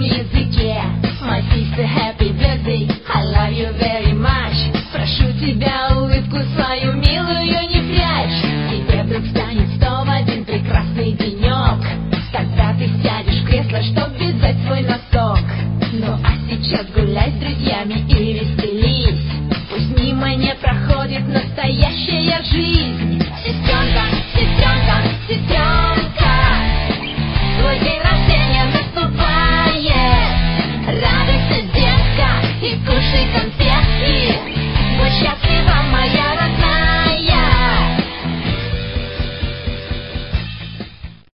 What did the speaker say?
языке. My sister, happy birthday, I love you very much. Прошу тебя, улыбку свою милую не прячь. Тебе вдруг станет 101 прекрасный денек, тогда ты сядешь в кресло, чтоб вязать свой носок. Ну а сейчас гуляй с друзьями и веселись, пусть мимо не проходит настоящая жизнь.